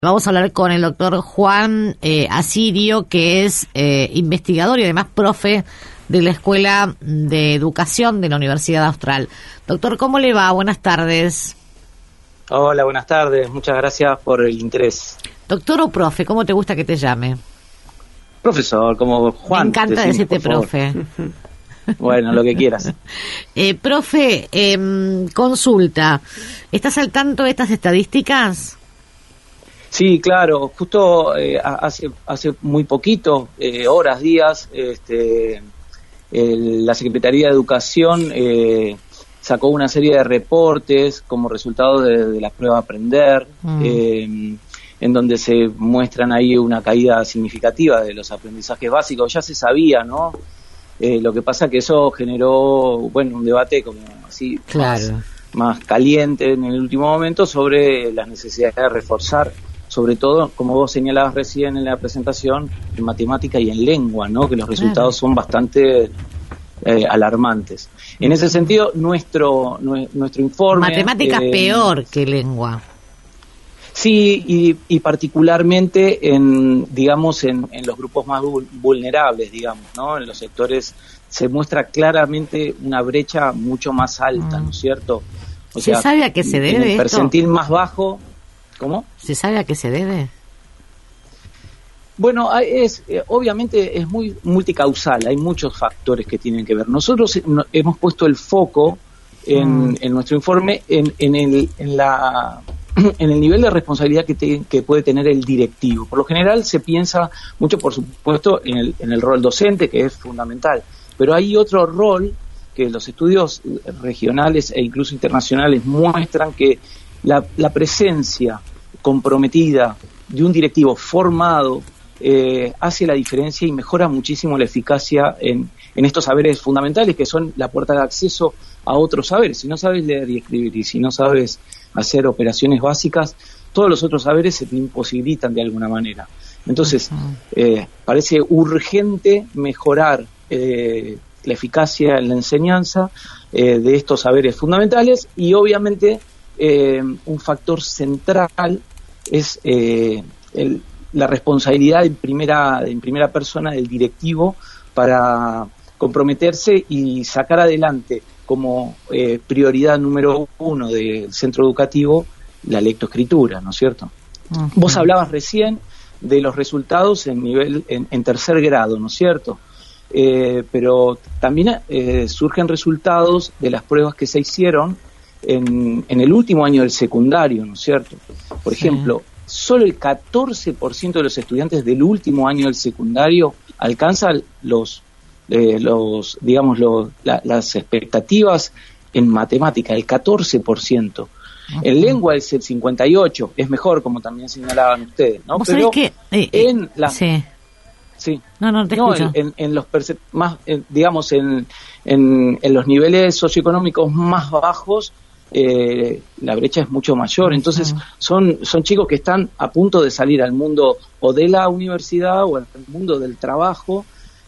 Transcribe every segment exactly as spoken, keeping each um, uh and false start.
Vamos a hablar con el doctor Juan eh, Asirio, que es eh, investigador y además profe de la Escuela de Educación de la Universidad Austral. Doctor, ¿cómo le va? Buenas tardes. Hola, buenas tardes. Muchas gracias por el interés. Doctor o profe, ¿cómo te gusta que te llame? Profesor, como Juan. Me encanta decimos, decirte profe. Bueno, lo que quieras. eh, profe, eh, consulta. ¿Estás al tanto de estas estadísticas? Sí, claro. Justo eh, hace hace muy poquito, eh, horas, días, este, el, la Secretaría de Educación eh, sacó una serie de reportes como resultado de, de la prueba Aprender, mm. eh, en donde se muestran ahí una caída significativa de los aprendizajes básicos. Ya se sabía, ¿no? Eh, lo que pasa que eso generó, bueno, un debate como así claro. más, más caliente en el último momento sobre las necesidades de reforzar, sobre todo, como vos señalabas recién en la presentación, en matemática y en lengua, ¿no? Que los resultados claro. son bastante eh, alarmantes. En ese sentido, nuestro nuestro informe... Matemática es eh, peor que lengua. Sí, y, y particularmente en, digamos, en, en los grupos más vulnerables, digamos, ¿no? En los sectores se muestra claramente una brecha mucho más alta, mm. ¿no es cierto? O ¿Se sea, sabe a qué se debe en el esto? percentil más bajo... ¿Cómo? ¿Se sabe a qué se debe? Bueno, es eh, obviamente es muy multicausal, hay muchos factores que tienen que ver. Nosotros eh, no, hemos puesto el foco en, mm. en nuestro informe en, en, el, en, la, en el nivel de responsabilidad que, te, que puede tener el directivo. Por lo general se piensa mucho, por supuesto, en el, en el rol docente, que es fundamental, pero hay otro rol que los estudios regionales e incluso internacionales muestran que la, la presencia comprometida de un directivo formado eh, hace la diferencia y mejora muchísimo la eficacia en, en estos saberes fundamentales que son la puerta de acceso a otros saberes. Si no sabes leer y escribir y si no sabes hacer operaciones básicas, todos los otros saberes se te imposibilitan de alguna manera. Entonces, eh, parece urgente mejorar eh, la eficacia en la enseñanza eh, de estos saberes fundamentales y obviamente eh, un factor central es eh, el, la responsabilidad en primera en primera persona del directivo para comprometerse y sacar adelante como eh, prioridad número uno del centro educativo la lectoescritura, ¿no es cierto? Uh-huh. Vos hablabas recién de los resultados en nivel en, en tercer grado, ¿no es cierto? Eh, pero también eh, surgen resultados de las pruebas que se hicieron En, en el último año del secundario, ¿no es cierto? Por sí. ejemplo, solo el catorce por ciento de los estudiantes del último año del secundario alcanzan los, eh, los digamos, los, la, las expectativas en matemática, el catorce por ciento. Uh-huh. En lengua es el cincuenta y ocho por ciento, es mejor, como también señalaban ustedes, ¿no? ¿Vos Pero sabés que, eh, en la... Sí. Sí. No, no, te no, escucho. En, en, en los perce- más, en, digamos, en, en, en los niveles socioeconómicos más bajos, Eh, la brecha es mucho mayor. Entonces son son chicos que están a punto de salir al mundo o de la universidad o al mundo del trabajo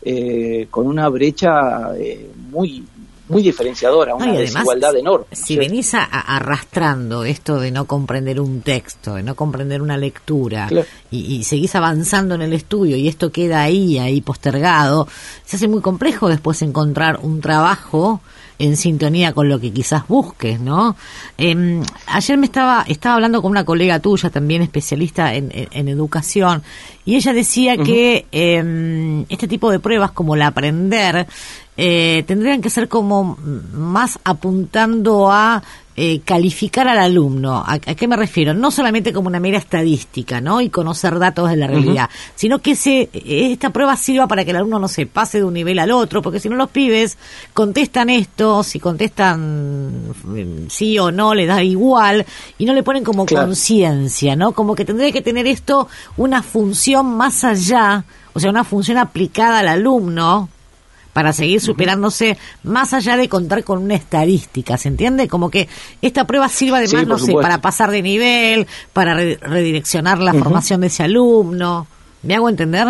eh, con una brecha eh, muy muy diferenciadora, una no, además, desigualdad enorme. Si ¿sí? venís a, a arrastrando esto de no comprender un texto, de no comprender una lectura, claro. y, y seguís avanzando en el estudio y esto queda ahí, ahí postergado, se hace muy complejo después encontrar un trabajo en sintonía con lo que quizás busques, ¿no? Eh, ayer me estaba estaba hablando con una colega tuya, también especialista en, en, en educación, y ella decía uh-huh. que eh, este tipo de pruebas como la Aprender eh, tendrían que ser como más apuntando a eh, calificar al alumno. ¿A, ¿A qué me refiero? No solamente como una mera estadística, ¿no? Y conocer datos de la realidad, uh-huh. sino que se, esta prueba sirva para que el alumno no se pase de un nivel al otro, porque si no los pibes contestan esto, si contestan sí o no, le da igual, y no le ponen como claro. conciencia, ¿no? Como que tendría que tener esto una función más allá, o sea, una función aplicada al alumno, para seguir superándose uh-huh. más allá de contar con una estadística, ¿se entiende? Como que esta prueba sirva además, sí, no sé, para pasar de nivel, para re- redireccionar la uh-huh. formación de ese alumno. ¿Me hago entender?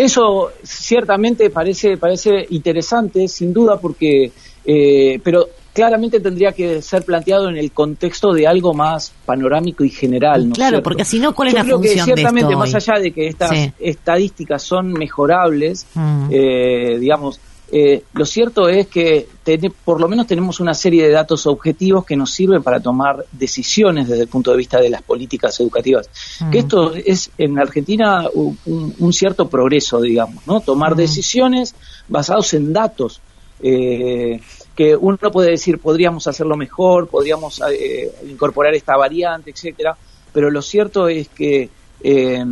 Eso ciertamente parece parece interesante, sin duda, porque eh, pero claramente tendría que ser planteado en el contexto de algo más panorámico y general, ¿no? Claro, porque si no, ¿cuál es Yo la creo función que ciertamente, de esto más hoy? allá de que estas Sí. estadísticas son mejorables, Mm. eh, digamos, eh, lo cierto es que ten, por lo menos tenemos una serie de datos objetivos que nos sirven para tomar decisiones desde el punto de vista de las políticas educativas. Mm. Que esto es en Argentina un, un, un cierto progreso, digamos, ¿no? Tomar mm. decisiones basados en datos. Eh, que uno puede decir podríamos hacerlo mejor, podríamos eh, incorporar esta variante, etcétera, pero lo cierto es que eh,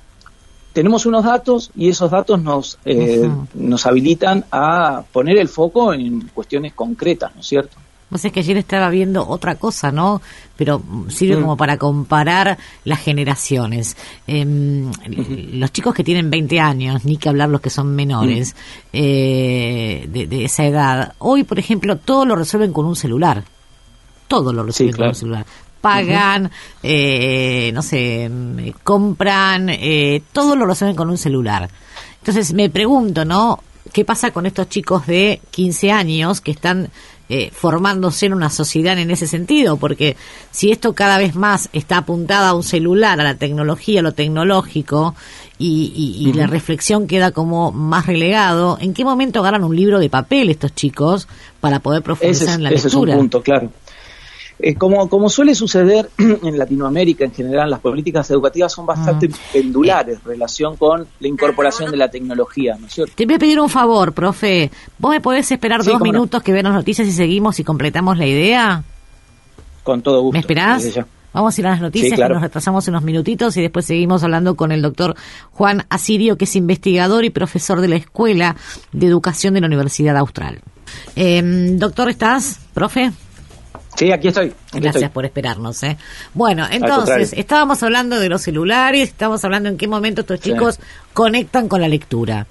tenemos unos datos y esos datos nos eh, uh-huh. nos habilitan a poner el foco en cuestiones concretas, ¿no es cierto? Pues es que ayer estaba viendo otra cosa, ¿no? Pero sirve mm. como para comparar las generaciones. Eh, uh-huh. Los chicos que tienen veinte años, ni que hablar los que son menores, mm. eh, de, de esa edad, hoy, por ejemplo, todo lo resuelven con un celular. Todo lo resuelven sí, claro. con un celular. Pagan, uh-huh. eh, no sé, compran, eh, todo lo resuelven con un celular. Entonces me pregunto, ¿no? ¿Qué pasa con estos chicos de quince años que están eh, formándose en una sociedad en ese sentido? Porque si esto cada vez más está apuntado a un celular, a la tecnología, a lo tecnológico, y, y, y uh-huh. la reflexión queda como más relegado, ¿en qué momento agarran un libro de papel estos chicos para poder profundizar ese es, en la ese lectura? Es un punto, claro. Eh, como, como suele suceder en Latinoamérica en general, las políticas educativas son bastante mm. pendulares en relación con la incorporación de la tecnología, ¿no es cierto? Te voy a pedir un favor, profe. ¿Vos me podés esperar sí, dos minutos no? que vean las noticias y seguimos y completamos la idea? Con todo gusto. ¿Me esperás? Vamos a ir a las noticias, sí, claro. que nos retrasamos unos minutitos y después seguimos hablando con el doctor Juan Asirio, que es investigador y profesor de la Escuela de Educación de la Universidad Austral. Eh, doctor, ¿estás, profe? Sí, aquí estoy. Aquí Gracias estoy. por esperarnos. ¿eh? Bueno, entonces, estábamos hablando de los celulares, estábamos hablando en qué momento estos chicos sí. conectan con la lectura.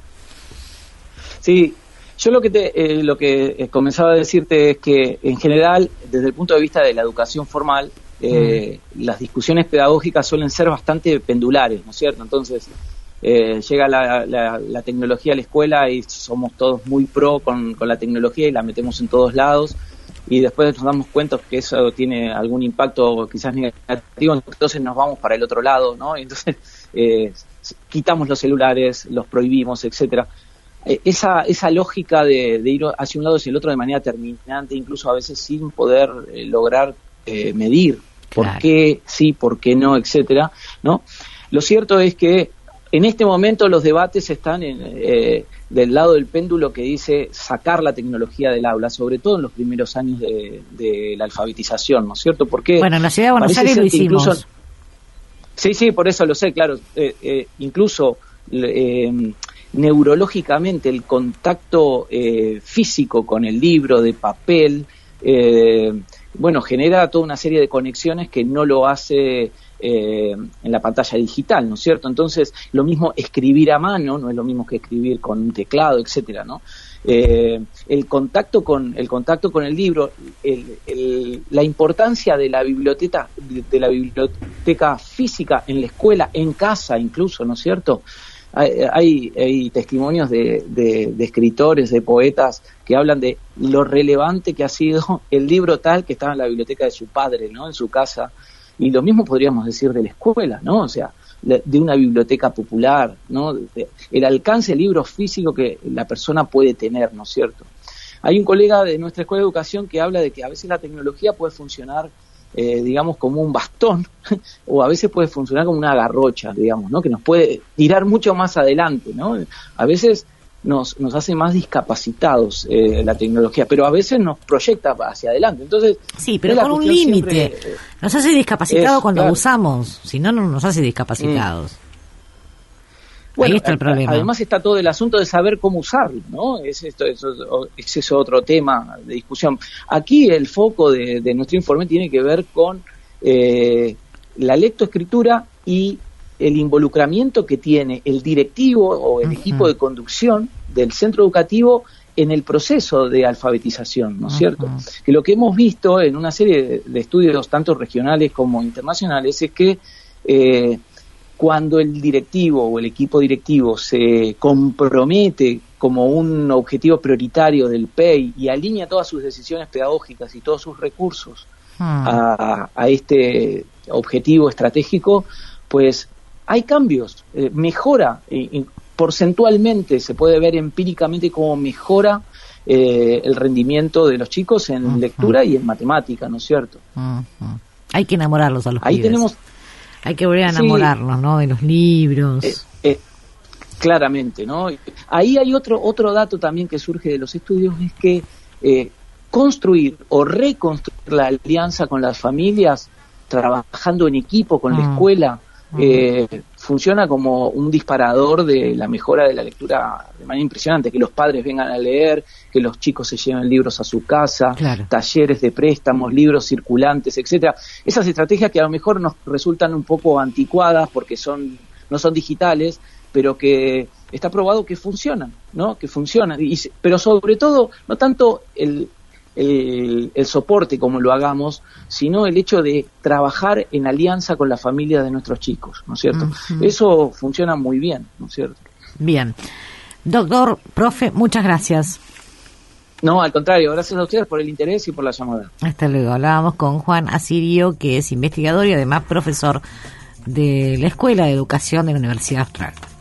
Sí, yo lo que te, eh, lo que comenzaba a decirte es que, en general, desde el punto de vista de la educación formal, eh, mm. las discusiones pedagógicas suelen ser bastante pendulares, ¿no es cierto? Entonces, eh, llega la, la, la tecnología a la escuela y somos todos muy pro con, con la tecnología y la metemos en todos lados. Y después nos damos cuenta que eso tiene algún impacto quizás negativo, entonces nos vamos para el otro lado, ¿no? Y entonces eh, quitamos los celulares, los prohibimos, etcétera. Eh, esa esa lógica de, de ir hacia un lado hacia el otro de manera terminante, incluso a veces sin poder eh, lograr eh, medir claro. por qué sí, por qué no, etcétera, ¿no? Lo cierto es que en este momento los debates están en, eh, del lado del péndulo que dice sacar la tecnología del aula, sobre todo en los primeros años de, de la alfabetización, ¿no es cierto? Porque bueno, en la ciudad de Buenos Aires lo hicimos. Incluso, sí, sí, por eso lo sé, claro. Eh, eh, incluso eh, neurológicamente el contacto eh, físico con el libro de papel, eh, bueno, genera toda una serie de conexiones que no lo hace Eh, en la pantalla digital, ¿no es cierto? Entonces, lo mismo escribir a mano, no es lo mismo que escribir con un teclado, etcétera, ¿no? Eh, el contacto con el contacto con el libro, el, el, la importancia de la biblioteca, de, de la biblioteca física en la escuela, en casa incluso, ¿no es cierto? Hay, hay, hay testimonios de, de, de escritores, de poetas que hablan de lo relevante que ha sido el libro tal que estaba en la biblioteca de su padre, ¿no? En su casa. Y lo mismo podríamos decir de la escuela, ¿no? O sea, de una biblioteca popular, ¿no? El alcance del libro físico que la persona puede tener, ¿no es cierto? Hay un colega de nuestra escuela de educación que habla de que a veces la tecnología puede funcionar, eh, digamos, como un bastón, o a veces puede funcionar como una garrocha, digamos, ¿no? Que nos puede tirar mucho más adelante, ¿no? A veces nos nos hace más discapacitados eh, la tecnología, pero a veces nos proyecta hacia adelante. Entonces sí, pero con un límite. Eh, nos hace discapacitados es, cuando claro. abusamos, si no, no nos hace discapacitados. Mm. Bueno, ahí está el problema. Además está todo el asunto de saber cómo usarlo, ¿no? Es esto, es, es eso otro tema de discusión. Aquí el foco de, de nuestro informe tiene que ver con eh, la lectoescritura y el involucramiento que tiene el directivo o el uh-huh. equipo de conducción del centro educativo en el proceso de alfabetización, ¿no es uh-huh. cierto? Que lo que hemos visto en una serie de, de estudios tanto regionales como internacionales es que eh, cuando el directivo o el equipo directivo se compromete como un objetivo prioritario del P E I y alinea todas sus decisiones pedagógicas y todos sus recursos hmm. a, a este objetivo estratégico, pues hay cambios, eh, mejora, eh, porcentualmente se puede ver empíricamente cómo mejora eh, el rendimiento de los chicos en uh-huh. lectura y en matemática, ¿no es cierto? Uh-huh. Hay que enamorarlos a los Ahí pibes. tenemos, hay que volver a enamorarlos, sí, ¿no? De los libros. Eh, eh, claramente, ¿no? Ahí hay otro otro dato también que surge de los estudios, es que eh, construir o reconstruir la alianza con las familias, trabajando en equipo con uh-huh. la escuela, Eh, funciona como un disparador de la mejora de la lectura de manera impresionante, que los padres vengan a leer, que los chicos se lleven libros a su casa, claro. talleres de préstamos, libros circulantes, etcétera. Esas estrategias que a lo mejor nos resultan un poco anticuadas porque son no son digitales, pero que está probado que funcionan, ¿no? Que funcionan, y, pero sobre todo no tanto el El, el soporte como lo hagamos, sino el hecho de trabajar en alianza con la familia de nuestros chicos, ¿no es cierto? Uh-huh. Eso funciona muy bien, ¿no es cierto? Bien. Doctor, profe, muchas gracias. No, al contrario, gracias a ustedes por el interés y por la llamada. Hasta luego. Hablábamos con Juan Asirio, que es investigador y además profesor de la Escuela de Educación de la Universidad Austral.